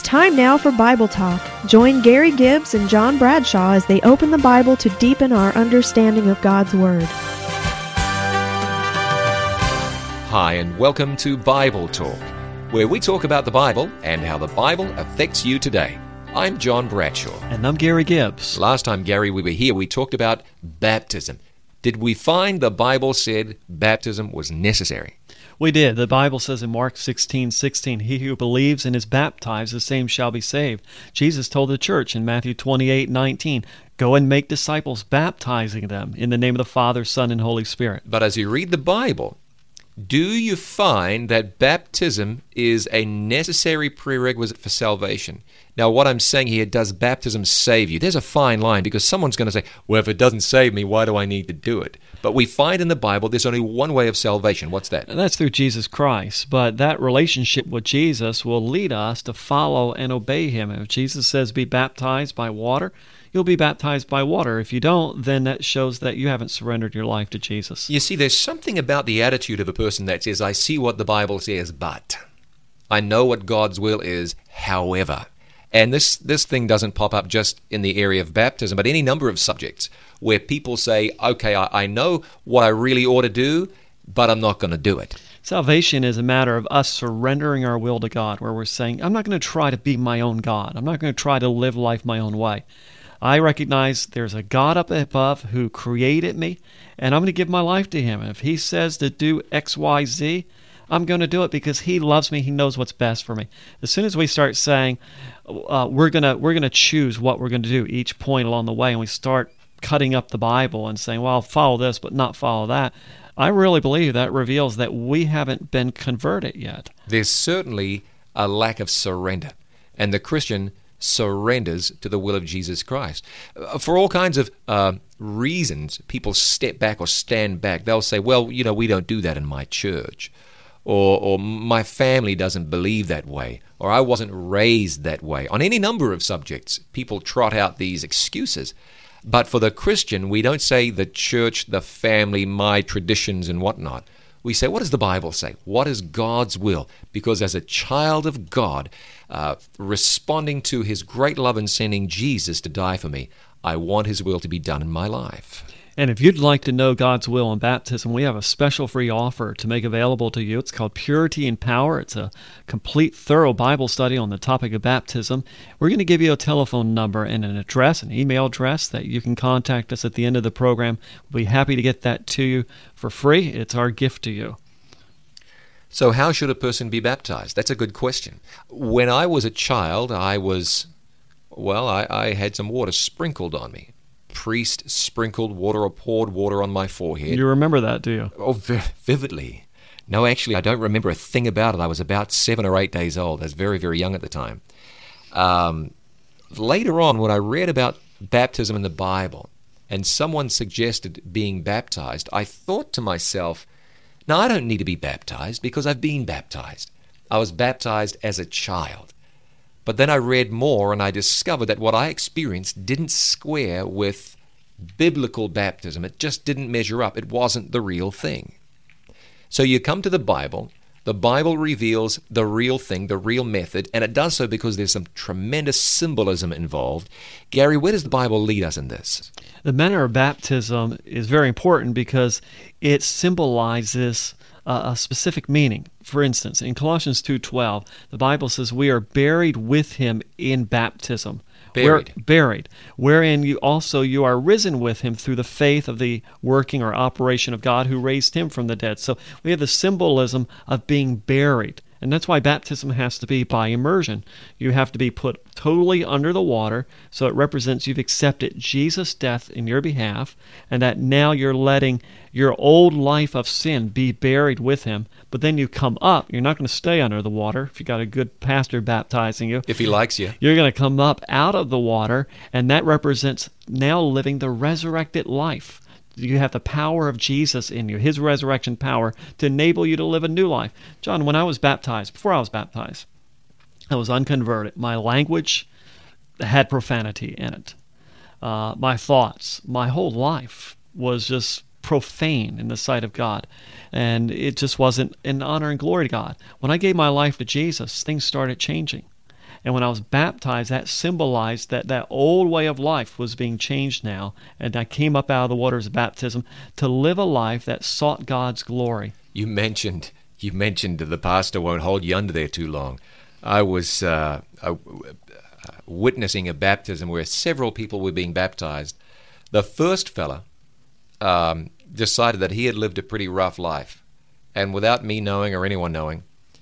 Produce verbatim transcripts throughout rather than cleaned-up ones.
time now for Bible Talk. Join Gary Gibbs and John Bradshaw as they open the Bible to deepen our understanding of God's Word. Hi, and welcome to Bible Talk, where we talk about the Bible and how the Bible affects you today. I'm John Bradshaw. And I'm Gary Gibbs. Last time, Gary, we were here, we talked about baptism. Did we find the Bible said baptism was necessary? We did. The Bible says in Mark sixteen sixteen, "He who believes and is baptized, the same shall be saved." Jesus told the church in Matthew twenty-eight nineteen, "Go and make disciples, baptizing them in the name of the Father, Son, and Holy Spirit." But as you read the Bible, do you find that baptism is a necessary prerequisite for salvation? Now, what I'm saying here, does baptism save you? There's a fine line, because someone's going to say, well, if it doesn't save me, why do I need to do it? But we find in the Bible there's only one way of salvation. What's that? And that's through Jesus Christ. But that relationship with Jesus will lead us to follow and obey Him. If Jesus says be baptized by water, you'll be baptized by water. If you don't, then that shows that you haven't surrendered your life to Jesus. You see, there's something about the attitude of a person that says, I see what the Bible says, but I know what God's will is, however. And this, this thing doesn't pop up just in the area of baptism, but any number of subjects where people say, okay, I, I know what I really ought to do, but I'm not going to do it. Salvation is a matter of us surrendering our will to God, where we're saying, I'm not going to try to be my own God. I'm not going to try to live life my own way. I recognize there's a God up above who created me, and I'm going to give my life to Him. And if He says to do X, Y, Z, I'm going to do it because He loves me. He knows what's best for me. As soon as we start saying uh, we're going to we're going to choose what we're going to do each point along the way, and we start cutting up the Bible and saying, well, I'll follow this but not follow that, I really believe that reveals that we haven't been converted yet. There's certainly a lack of surrender, and the Christian surrenders to the will of Jesus Christ. For all kinds of uh, reasons, people step back or stand back. They'll say, well, you know, we don't do that in my church. Or, or my family doesn't believe that way, or I wasn't raised that way. On any number of subjects, people trot out these excuses. But for the Christian, we don't say the church, the family, my traditions, and whatnot. We say, what does the Bible say? What is God's will? Because as a child of God, uh, responding to His great love in sending Jesus to die for me, I want His will to be done in my life. And if you'd like to know God's will in baptism, we have a special free offer to make available to you. It's called Purity and Power. It's a complete, thorough Bible study on the topic of baptism. We're going to give you a telephone number and an address, an email address that you can contact us at the end of the program. We'll be happy to get that to you for free. It's our gift to you. So how should a person be baptized? That's a good question. When I was a child, I was, well, I, I had some water sprinkled on me. Priest sprinkled water or poured water on my forehead. You remember that, do you? Oh, vividly. No, actually, I don't remember a thing about it. I was about seven or eight days old. I was very, very young at the time. Um, later on, when I read about baptism in the Bible, and someone suggested being baptized, I thought to myself, now, I don't need to be baptized because I've been baptized. I was baptized as a child. But then I read more and I discovered that what I experienced didn't square with biblical baptism. It just didn't measure up. It wasn't the real thing. So you come to the Bible. The Bible reveals the real thing, the real method, and it does so because there's some tremendous symbolism involved. Gary, where does the Bible lead us in this? The manner of baptism is very important because it symbolizes Uh, a specific meaning. For instance, in Colossians two twelve, the Bible says we are buried with Him in baptism. Buried. We're buried, wherein you also you are risen with Him through the faith of the working or operation of God who raised Him from the dead. So we have the symbolism of being buried. And that's why baptism has to be by immersion. You have to be put totally under the water, so it represents you've accepted Jesus' death in your behalf, and that now you're letting your old life of sin be buried with Him. But then you come up. You're not going to stay under the water if you got a good pastor baptizing you. If he likes you. You're going to come up out of the water, and that represents now living the resurrected life. You have the power of Jesus in you, His resurrection power, to enable you to live a new life. John, when I was baptized, before I was baptized, I was unconverted. My language had profanity in it. Uh, my thoughts, my whole life was just profane in the sight of God. And it just wasn't in honor and glory to God. When I gave my life to Jesus, things started changing. And when I was baptized, that symbolized that that old way of life was being changed now. And I came up out of the waters of baptism to live a life that sought God's glory. You mentioned you mentioned the pastor won't hold you under there too long. I was uh, uh, witnessing a baptism where several people were being baptized. The first fella um, decided that he had lived a pretty rough life. And without me knowing or anyone knowing,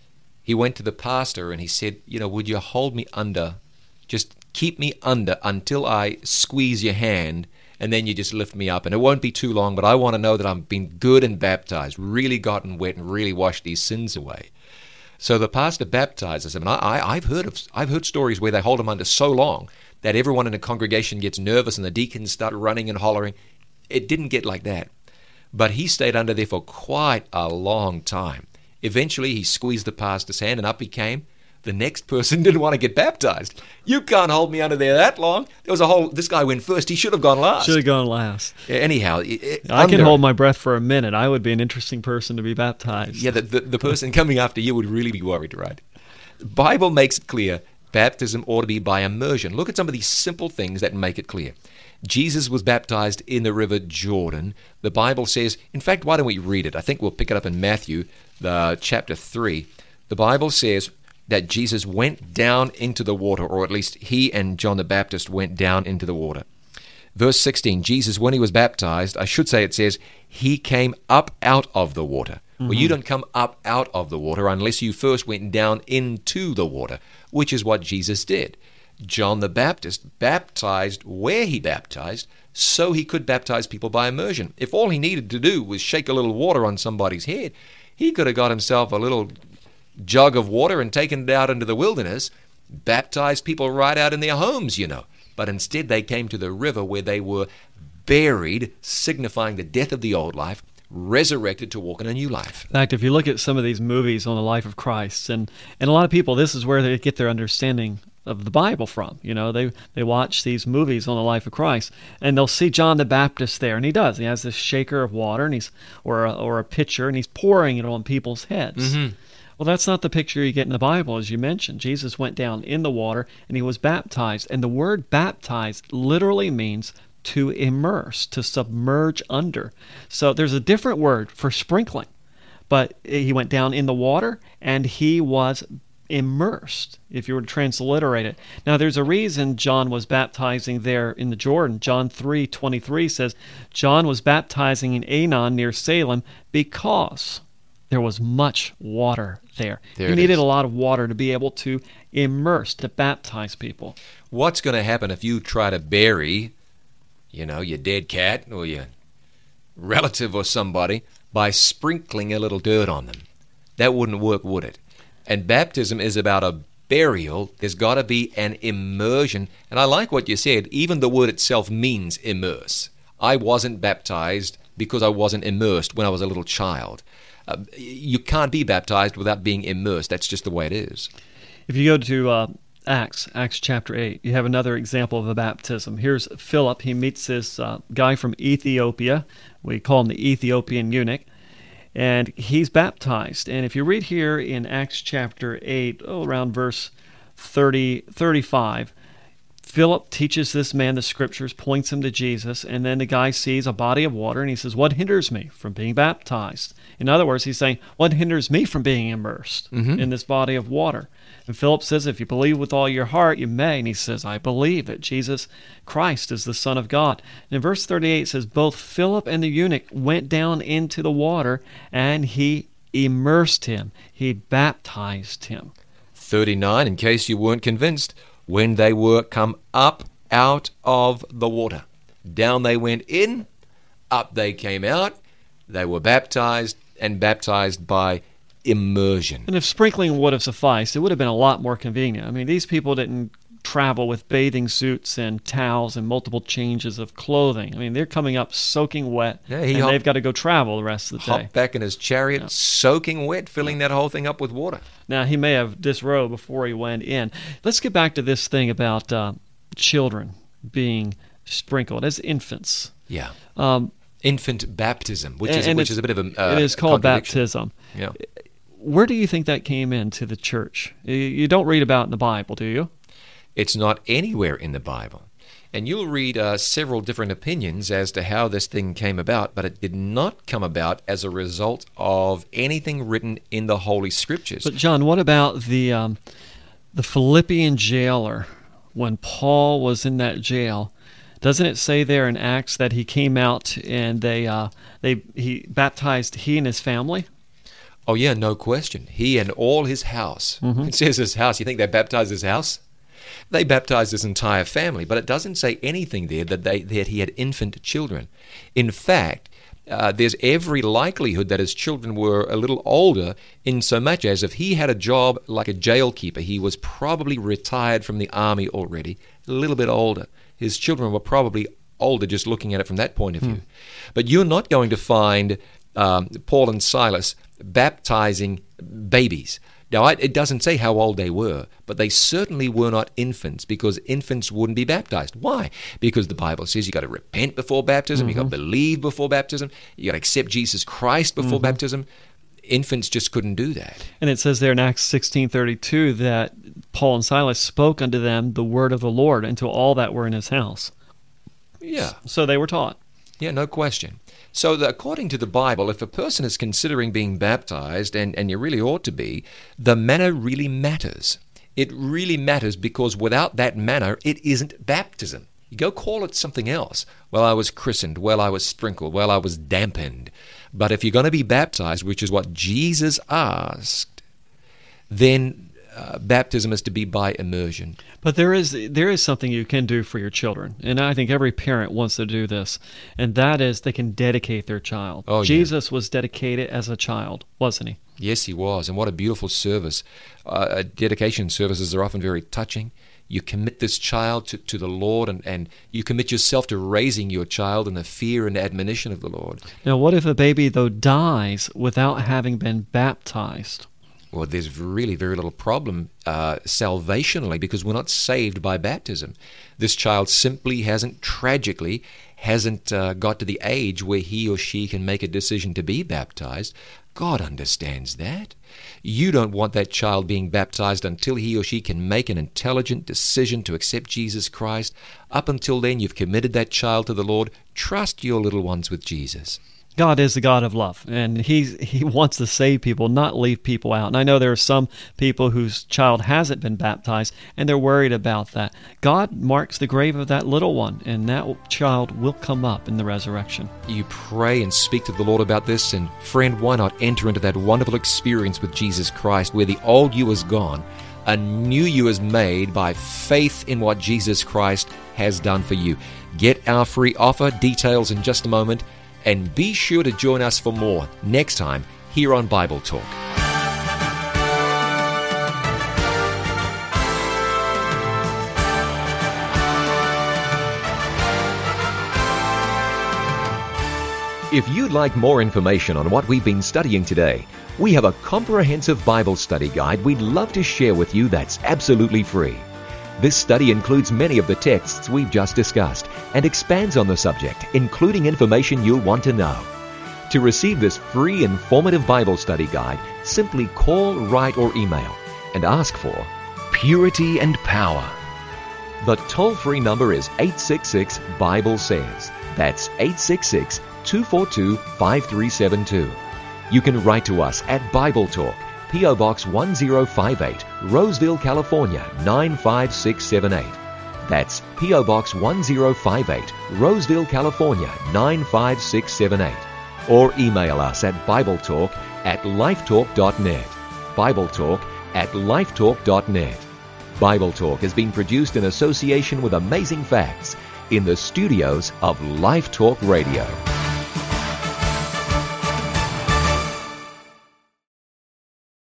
he went to the pastor and he said, you know, would you hold me under, just keep me under until I squeeze your hand, and then you just lift me up. And it won't be too long, but I want to know that I've been good and baptized, really gotten wet and really washed these sins away. So the pastor baptizes him. And I, I, I've heard of, I've heard stories where they hold him under so long that everyone in the congregation gets nervous and the deacons start running and hollering. It didn't get like that. But he stayed under there for quite a long time. Eventually, he squeezed the pastor's hand, and up he came. The next person didn't want to get baptized. You can't hold me under there that long. There was a whole. This guy went first. He should have gone last. Should have gone last. Anyhow, it, I under, can hold my breath for a minute. I would be an interesting person to be baptized. Yeah, the, the, the person coming after you would really be worried, right? The Bible makes it clear baptism ought to be by immersion. Look at some of these simple things that make it clear. Jesus was baptized in the river Jordan. The Bible says, in fact, why don't we read it? I think we'll pick it up in Matthew, the chapter three. The Bible says that Jesus went down into the water, or at least he and John the Baptist went down into the water. Verse sixteen, Jesus, when he was baptized, I should say it says, he came up out of the water. Mm-hmm. Well, you don't come up out of the water unless you first went down into the water, which is what Jesus did. John the Baptist baptized where he baptized so he could baptize people by immersion. If all he needed to do was shake a little water on somebody's head, he could have got himself a little jug of water and taken it out into the wilderness, baptized people right out in their homes, you know. But instead they came to the river where they were buried, signifying the death of the old life, resurrected to walk in a new life. In fact, if you look at some of these movies on the life of Christ, and, and a lot of people, this is where they get their understanding of the Bible from. You know, they they watch these movies on the life of Christ, and they'll see John the Baptist there, and he does. He has this shaker of water, and he's or a, or a pitcher, and he's pouring it on people's heads. Mm-hmm. Well, that's not the picture you get in the Bible, as you mentioned. Jesus went down in the water, and he was baptized. And the word baptized literally means to immerse, to submerge under. So there's a different word for sprinkling. But he went down in the water, and he was immersed, if you were to transliterate it. Now, there's a reason John was baptizing there in the Jordan. John three twenty-three says, John was baptizing in Aenon near Salem because there was much water there. there he needed is. a lot of water to be able to immerse, to baptize people. What's going to happen if you try to bury, you know, your dead cat or your relative or somebody by sprinkling a little dirt on them? That wouldn't work, would it? And baptism is about a burial. There's got to be an immersion. And I like what you said. Even the word itself means immerse. I wasn't baptized because I wasn't immersed when I was a little child. Uh, you can't be baptized without being immersed. That's just the way it is. If you go to uh, Acts, Acts chapter eight, you have another example of a baptism. Here's Philip. He meets this uh, guy from Ethiopia. We call him the Ethiopian eunuch. And he's baptized. And if you read here in Acts chapter eight, oh, around verse thirty, thirty-five, Philip teaches this man the scriptures, points him to Jesus, and then the guy sees a body of water, and he says, what hinders me from being baptized? In other words, he's saying, what hinders me from being immersed mm-hmm. in this body of water? And Philip says, if you believe with all your heart, you may. And he says, I believe that Jesus Christ is the Son of God. And in verse thirty-eight, it says, both Philip and the eunuch went down into the water, and he immersed him. He baptized him. thirty-nine, in case you weren't convinced, when they were come up out of the water. Down they went in, up they came out. They were baptized, and baptized by immersion. And if sprinkling would have sufficed, it would have been a lot more convenient. I mean, these people didn't travel with bathing suits and towels and multiple changes of clothing. I mean, they're coming up soaking wet, yeah, he and hopped, they've got to go travel the rest of the day. Hopped back in his chariot, yeah. soaking wet, filling that whole thing up with water. Now, he may have disrobed before he went in. Let's get back to this thing about uh, children being sprinkled as infants. Yeah. Um, Infant baptism, which and, is and which is a bit of a uh, it is called baptism. Yeah. where do you think that came into the church? You don't read about it in the Bible, do you? It's not anywhere in the Bible. And you'll read uh, several different opinions as to how this thing came about, but it did not come about as a result of anything written in the Holy Scriptures. But John, what about the um, the Philippian jailer when Paul was in that jail? Doesn't it say there in Acts that he came out and they uh, they he baptized he and his family? Oh yeah, no question. He and all his house. Mm-hmm. It says his house. You think they baptized his house? They baptized his entire family, but it doesn't say anything there that they that he had infant children. In fact, uh, there's every likelihood that his children were a little older, in so much as if he had a job like a jail keeper, he was probably retired from the army already, a little bit older. His children were probably older, just looking at it from that point of view. Mm. But you're not going to find um, Paul and Silas baptizing babies. Now, it doesn't say how old they were, but they certainly were not infants, because infants wouldn't be baptized. Why? Because the Bible says you got to repent before baptism, mm-hmm. you got to believe before baptism, you got to accept Jesus Christ before mm-hmm. baptism. Infants just couldn't do that. And it says there in Acts sixteen thirty-two that Paul and Silas spoke unto them the word of the Lord and to all that were in his house. Yeah. So they were taught. Yeah, no question. So the, according to the Bible, if a person is considering being baptized, and, and you really ought to be, the manner really matters. It really matters, because without that manner, it isn't baptism. You go call it something else. Well, I was christened. Well, I was sprinkled. Well, I was dampened. But if you're going to be baptized, which is what Jesus asked, then uh, baptism is to be by immersion. But there is there is something you can do for your children, and I think every parent wants to do this, and that is they can dedicate their child. Oh, Jesus yeah. was dedicated as a child, wasn't he? Yes, he was, and what a beautiful service. Uh, dedication services are often very touching. You commit this child to, to the Lord, and, and you commit yourself to raising your child in the fear and admonition of the Lord. Now, what if a baby, though, dies without having been baptized? Well, there's really very little problem uh, salvationally, because we're not saved by baptism. This child simply hasn't, tragically, hasn't uh, got to the age where he or she can make a decision to be baptized. God understands that. You don't want that child being baptized until he or she can make an intelligent decision to accept Jesus Christ. Up until then, you've committed that child to the Lord. Trust your little ones with Jesus. God is the God of love, and he, he wants to save people, not leave people out. And I know there are some people whose child hasn't been baptized, and they're worried about that. God marks the grave of that little one, and that child will come up in the resurrection. You pray and speak to the Lord about this, and friend, why not enter into that wonderful experience with Jesus Christ, where the old you is gone, a new you is made by faith in what Jesus Christ has done for you. Get our free offer, details in just a moment. And be sure to join us for more next time here on Bible Talk. If you'd like more information on what we've been studying today, we have a comprehensive Bible study guide we'd love to share with you that's absolutely free. This study includes many of the texts we've just discussed and expands on the subject, including information you'll want to know. To receive this free, informative Bible study guide, simply call, write, or email and ask for Purity and Power. The toll-free number is eight six six, Bible says. That's eight six six, two four two, five three seven two. You can write to us at Bible Talk, P O Box one zero five eight, Roseville, California, nine five six seven eight. That's P O Box one zero five eight, Roseville, California, nine five six seven eight. Or email us at BibleTalk at lifetalk dot net. BibleTalk at lifetalk dot net. Bible Talk has been produced in association with Amazing Facts in the studios of Life Talk Radio.